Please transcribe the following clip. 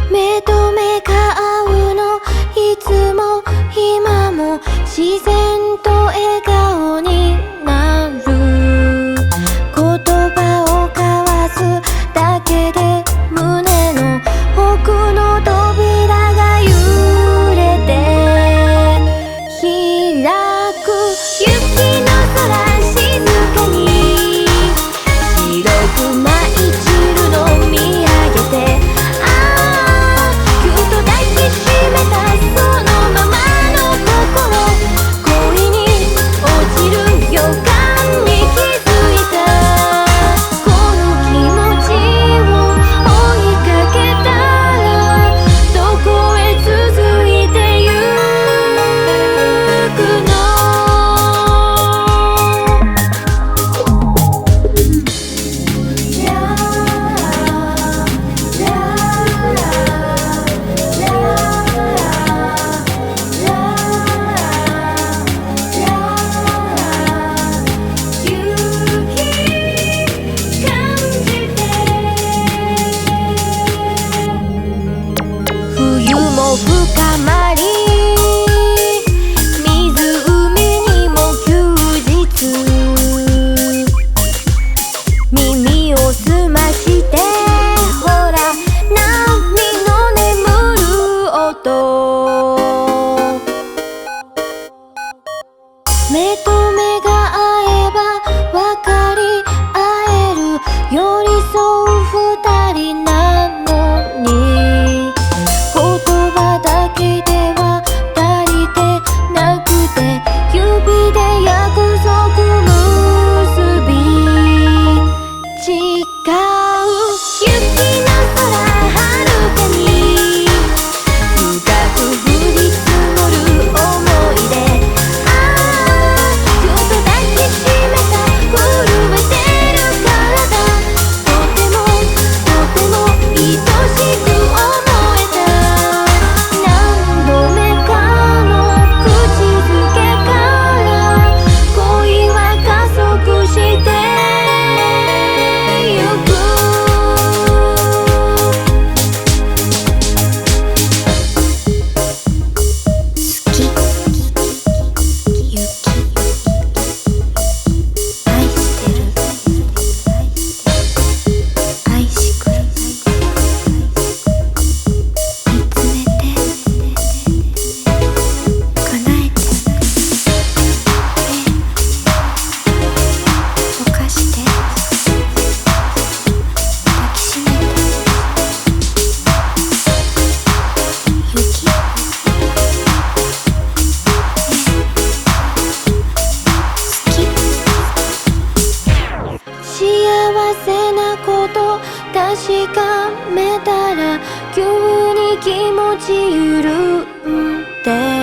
目と目が合うのいつも今も自然と笑顔になる。言葉を交わすだけで胸の奥の扉が揺れて開く。雪の空静かに白く舞い散るの見上げて、ああぎゅっと抱きしめたそのままの心、恋に落ちる予感に気づいた。この気持ちを追いかけたらどこへ続いてゆくの。冬も深まり湖にも休日、耳を澄ましてほら波の眠る音。目と目が合えば分かり合える、寄り添う二人なのに言葉だけでは足りてなくて、指で約束結び誓う。雪の空遥かに深く降り積もる想いで、ああぎゅっと抱きしめた震えてる体、とてもとても愛しく思えた。何度目かの口づけから恋は加速してゆく。好き、雪、愛してる、愛しくる、見つめて叶えて溶かして抱きしめて雪、好き。幸せなこと確かめたら急に気持ち緩んで